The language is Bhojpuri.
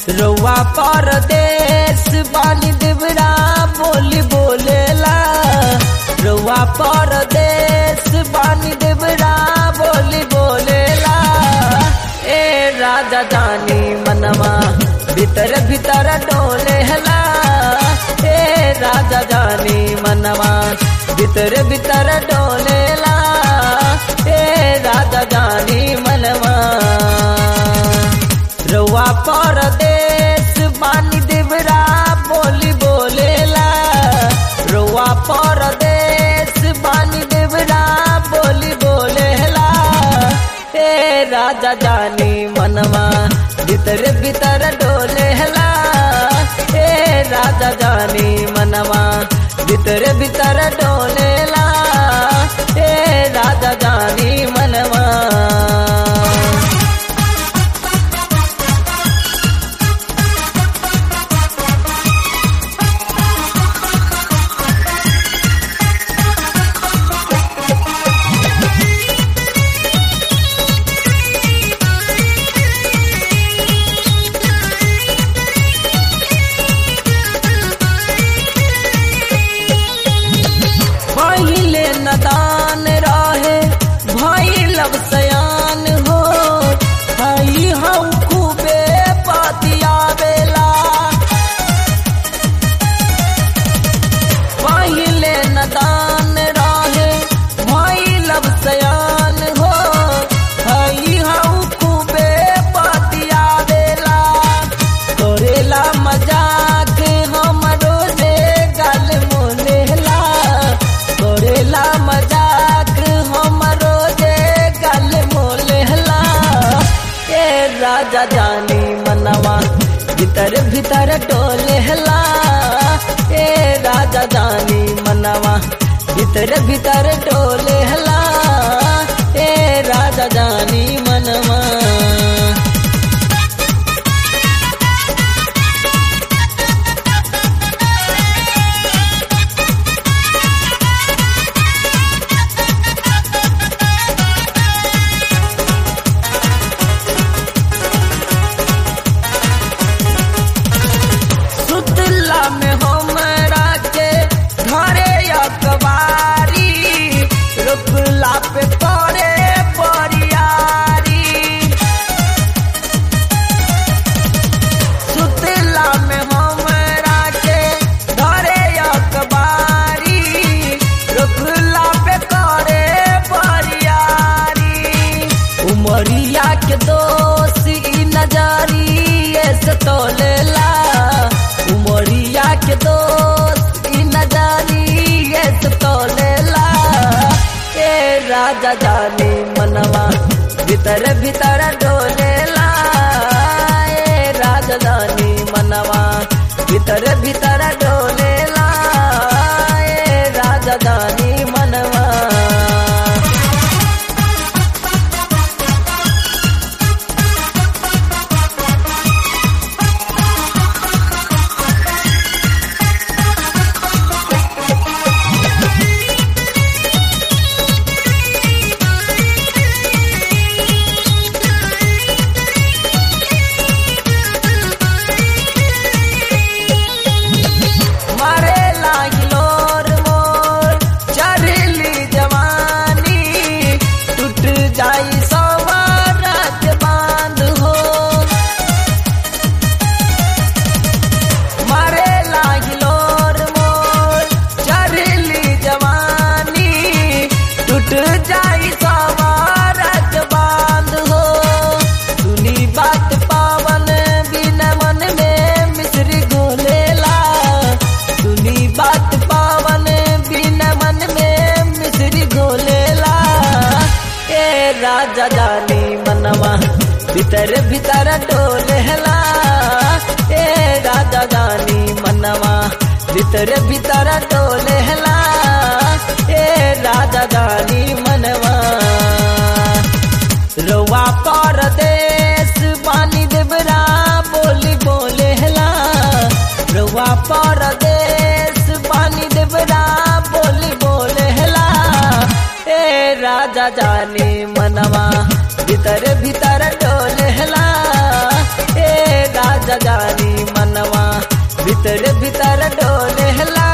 रउआ परदेस बानी देवरा बोली बोलेला। रउआ परदेस बानी देवरा बोली बोलेला। ए राजा जानी मनवा भीतर भीतर डोलेला। ए राजा जानी मनवा भीतर भीतर डोलेला। ए राजा जानी मनवा रउआ परदेस बानी देवरा बोली बोलेला। रउआ परदेस बानी देवरा बोली बोलेला। ए राजा जानी मनवा भीतर भीतर डोलेला। ए राजा जानी मनवा भीतर भीतर डोलेला। ए राजा जानी मनवा नदान रहे भाई लब सयान हो। भाई हम खूबे पातियावेला। पहिले नदान रहे भाई लब सयान हो। भाई हम खूबे पातियावेला। करेला मजाक हमरो से गल मोलेला। करेला मजाक हमरो जे गल मोलेला। ए राजा जानी मनवा भीतर भीतर डोलेला। ए राजा जानी मनवा भीतर भीतर डोलेला। ए राजा जानी मनवा में हमरा के घरे अखबारी रुकला पे पड़े परियारी। सुतला में हमरा के घरे अखबारी रुकला पे पड़े परियारी। उमरिया के दोस्त ई नजरिए से तोलेला। उमरिया के दोस्त ई नजरिए से तोलेला। ए राजा जानी मनवा भीतर भीतर डोलेला। ए राजा जानी मनवा भीतर भीतर डोलेला। ए राजा जानी मनवा राजा जानी मनवा भीतर भीतर डोलेला। ए राजा जानी मनवा भीतर भीतर डोलेला। ए राजा जानी मनवा रउआ परदेस बानी देवरा बोली बोलेला। रउआ परदेस बानी देवरा बोली बोलेला। ए राजा जानी मनवा भीतर भीतर डोलेला। ए राजा राजा जानी मनवा भीतर भीतर डोलेला